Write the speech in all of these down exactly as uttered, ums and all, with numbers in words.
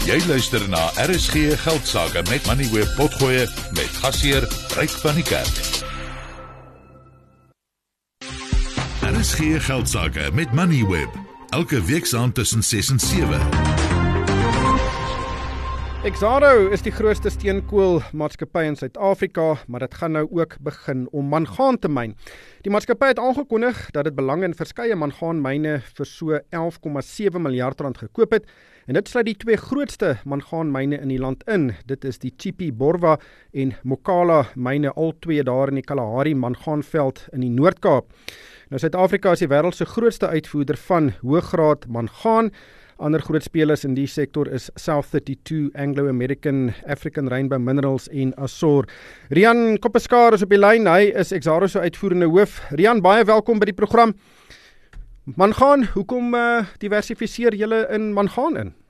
Jy luister na R S G Geldsaake met Moneyweb Potgoe met gasheer Ryk van die Kerk. R S G Geldsaake met Moneyweb, elke week saam tussen ses en sewe. Exxaro is die grootste steenkoolmaatskappy in Suid-Afrika, maar dit gaan nou ook begin om mangaan te myn. Die maatskappy het aangekondig dat dit belang in verskeie mangaanmyne vir so elf komma sewe miljard rand gekoop het, en dit sluit die twee grootste mangaanmyne in die land in. Dit is die Tshipi Borwa en Mokala myne, al twee daar in die Kalahari mangaanveld in die Noord-Kaap. Nou, Suid-Afrika is die wêreld se grootste uitvoerder van hoëgraad mangaan. Ander groot spelers in die sektor is South thirty-two, Anglo-American, African Rainbow Minerals en Assor. Rian Koppeskar is op die lyn, hy is Exxaro se uitvoerende hoof. Rian, baie welkom by die program. Mangaan, hoekom uh, diversifiseer julle in mangaan in?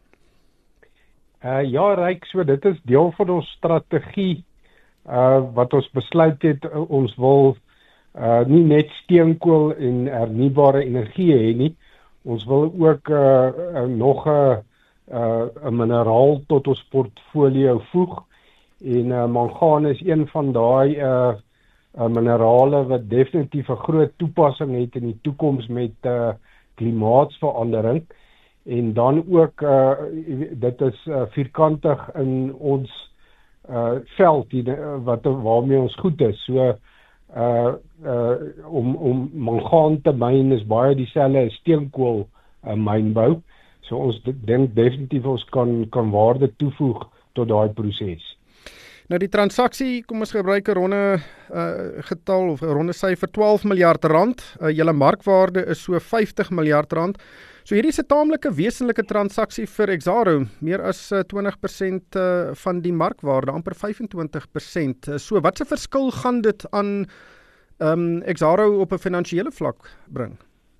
Uh, ja, Ryk, so dit is deel van ons strategie, uh, wat ons besluit het, uh, ons wil uh, nie net steenkool en hernubare energie hê nie, ons wil ook uh, uh, nog 'n uh, uh, mineraal tot ons portfolio voeg, en uh, mangaan is een van daai uh, uh, minerale wat definitief 'n groot toepassing het in die toekoms met uh, klimaatsverandering, en dan ook uh, dit is uh, vierkantig in ons uh, veld die, wat waarmee ons goed is. So Uh, uh, om, om mangaan te myn is baie dieselfde as steenkool uh, mynbou. So ons dink definitief ons kan, kan waarde toevoeg tot daai proses. Nou die transaksie, kom ons gebruik 'n ronde uh, getal of 'n ronde syfer, twaalf miljard rand. Uh, julle markwaarde is so vyftig miljard rand. So hierdie is 'n taamlike wesenlike transaksie vir Exxaro, meer as uh, twintig persent uh, van die markwaarde, amper vyfentwintig persent. Uh, so wat 'n verskil gaan dit aan um, Exxaro op 'n finansiële vlak bring?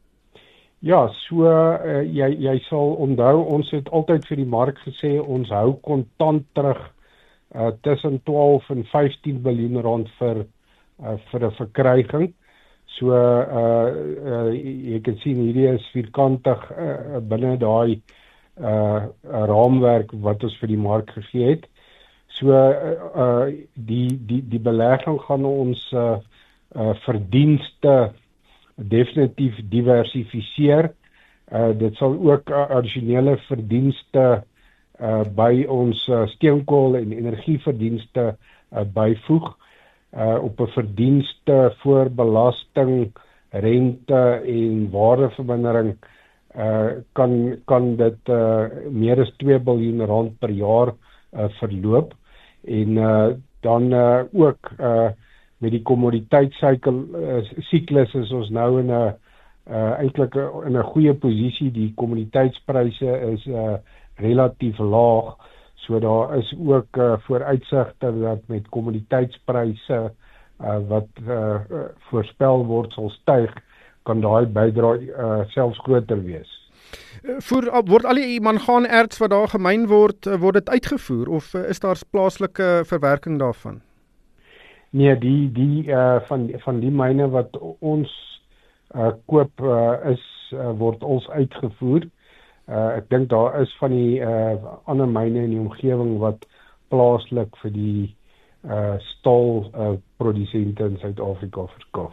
Ja, so uh, jy jy sal onthou, ons het altyd vir die mark gesê ons hou kontant terug uh, tussen twaalf en vyftien biljoen rand vir uh, vir 'n verkryging. So uh, uh, jy kan sien hierdie is vierkantig uh, binne daai uh, raamwerk wat ons vir die mark gegee het. So uh, uh, die die die belegging gaan ons uh, uh, verdienste definitief diversifiseer. Uh, dit sal ook uh, addisionele verdienste uh, by ons uh, steenkool en energieverdienste uh, byvoeg. Uh, op 'n verdienste voor belasting, rente en waardevermindering uh, kan kan dit uh, meer as twee biljoen rand per jaar uh, verloop, en uh, dan uh, ook uh, met die kommoditeitsykel uh, siklus is ons nou in 'n uh, eintlik in 'n goeie posisie. Die kommoditeitspryse is uh, relatief laag. So daar is ook uh, vooruitsigte dat met kommoditeitspryse uh, wat uh, voorspel word sal styg, kan daai bydrae uh, selfs groter wees. Voer, word al die mangaanerts wat daar gemyn word, word dit uitgevoer, of is daar plaaslike verwerking daarvan? Nee, die die uh, van van die myne wat ons uh, koop uh, is uh, word ons uitgevoer. Uh, ek dink daar is van die uh, ander myne in die omgewing wat plaaslik vir die uh, staal uh, produsente in Suid-Afrika verkoop.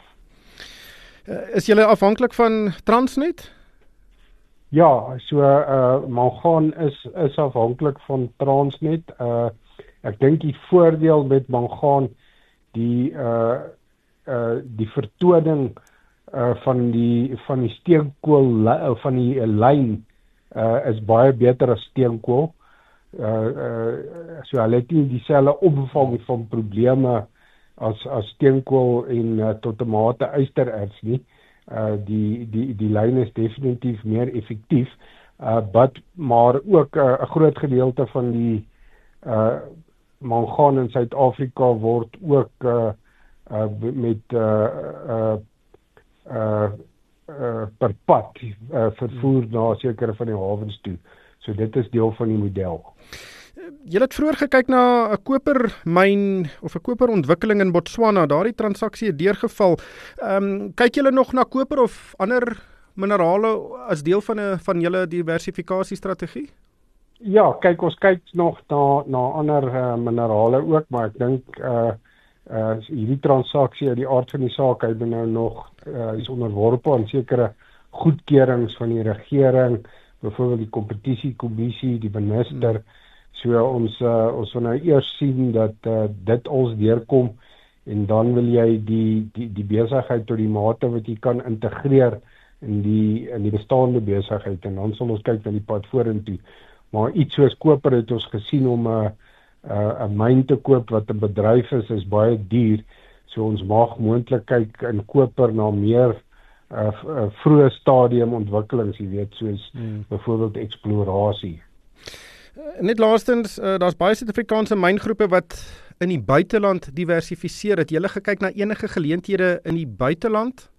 Uh, is julle afhanklik van Transnet? Ja, so uh, mangaan is is afhanklik van Transnet. Uh, ek dink die voordeel met mangaan, die uh, uh, die vertoning uh, van die van die steenkool uh, van die uh, lyn Uh, is baie beter as steenkool. Uh, uh, so hulle het nie dieselfde omvang van probleme as as steenkool en uh, tot 'n mate ystererts nie. Uh, die die die lyn is definitief meer effektief, uh, but maar ook 'n uh, groot gedeelte van die uh, mangaan in Suid-Afrika word ook uh, uh, met uh, uh, uh, Uh, per pad uh, vervoer na sekere van die hawens toe. So dit is deel van die model. Jy het vroeër gekyk na 'n kopermyn of 'n koperontwikkeling in Botswana. Daardie transaksie het deurgeval. Ehm um, kyk julle nog na koper of ander minerale as deel van 'n van julle diversifikasiestrategie? Ja, kyk, ons kyk nog na na ander uh, minerale ook, maar ek dink uh uh hierdie transaksie uit die aard van die saak, hy ben nou nog uh, is onderworpe aan sekere goedkeurings van die regering, byvoorbeeld die kompetisiekommissie, die minister. Hmm. So ons uh, ons wil nou eers sien dat uh, dit ons deurkom en dan wil jy die die die besigheid tot die mate wat jy kan integreer in die in die bestaande besigheid en dan sal ons kyk na die pad vorentoe. Maar iets soos koper het ons gesien om 'n 'n myn te koop wat 'n bedryf is, is baie duur. So ons mag moontlik kyk in koper na meer uh, uh, vroeë stadium ontwikkelings, jy weet, soos hmm. byvoorbeeld eksplorasie. Net laastens, uh, daar's baie Suid-Afrikaanse myngroepe wat in die buiteland diversifiseer. Het julle gekyk na enige geleenthede in die buiteland?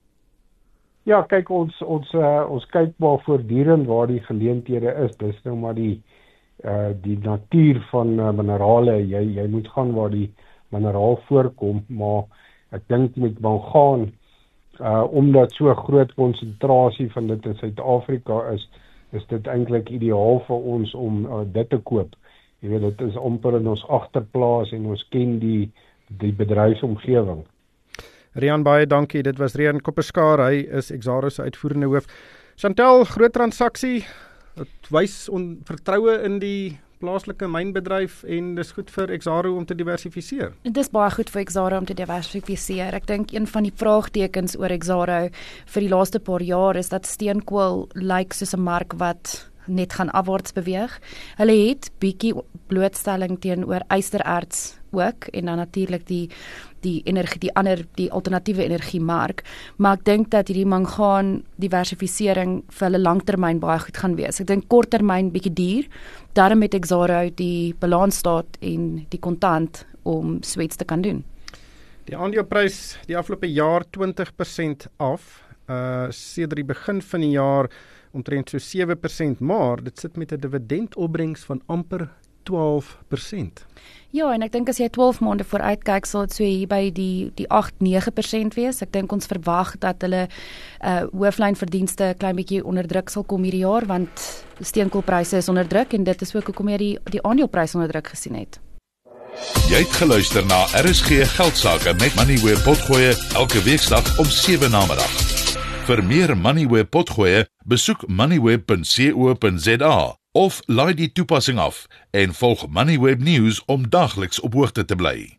Ja, kyk, ons ons uh, ons kyk maar voortdurend waar die geleenthede is. Dis nou maar die uh, die natuur van uh, minerale. Jy jy moet gaan waar die mineraal voorkom, maar ek dink met mangaan uh, omdat so 'n groot konsentrasie van dit in Suid-Afrika is, is dit eintlik ideaal vir ons om uh, dit te koop. Jy weet, dit is amper in ons agterplaas en ons ken die die bedryfsomgewing. Rian, baie dankie. Dit was Rian Kopperschaar, hy is Exxaro se uitvoerende hoof. Chantel, groot transaksie, dit wys on vertroue in die plaaslike mynbedryf en dis goed vir Exxaro om te diversifiseer. Dit is baie goed vir Exxaro om te diversifiseer. Ek dink een van die vraagtekens oor Exxaro vir die laaste paar jaar is dat steenkool lyk soos 'n mark wat net gaan afwaarts beweeg. Hulle het bietjie blootstelling teenoor ystererts ook en dan natuurlik die die energie die ander die alternatiewe energiemark, maar ek dink dat hierdie mangaan diversifisering vir hulle langtermyn baie goed gaan wees. Ek dink korttermyn bietjie duur, daarom het Exxaro die balansstaat en die kontant om so iets te kan doen. Die aandeleprys die afgelope jaar twintig persent af, uh sedert die begin van die jaar omtrent so sewe persent, maar dit sit met 'n dividendopbrengs van amper twaalf persent. Ja, en ek dink as jy twaalf maande vooruit kyk, sal dit so hier by die die agt nege persent wees. Ek dink ons verwag dat hulle uh hooflynverdienste 'n klein bietjie onder druk sal kom hierdie jaar, want steenkoolpryse is onder druk en dit is ook hoekom jy die die aandeleprys onder druk gesien het. Jy het geluister na R S G Geldsaake met Moneyweb Potgoe elke weeksdag om sewe namiddag. Vir meer Moneyweb Potgoe, besoek moneyweb punt co punt za of laai die toepassing af en volg Moneyweb News om dagliks op hoogte te bly.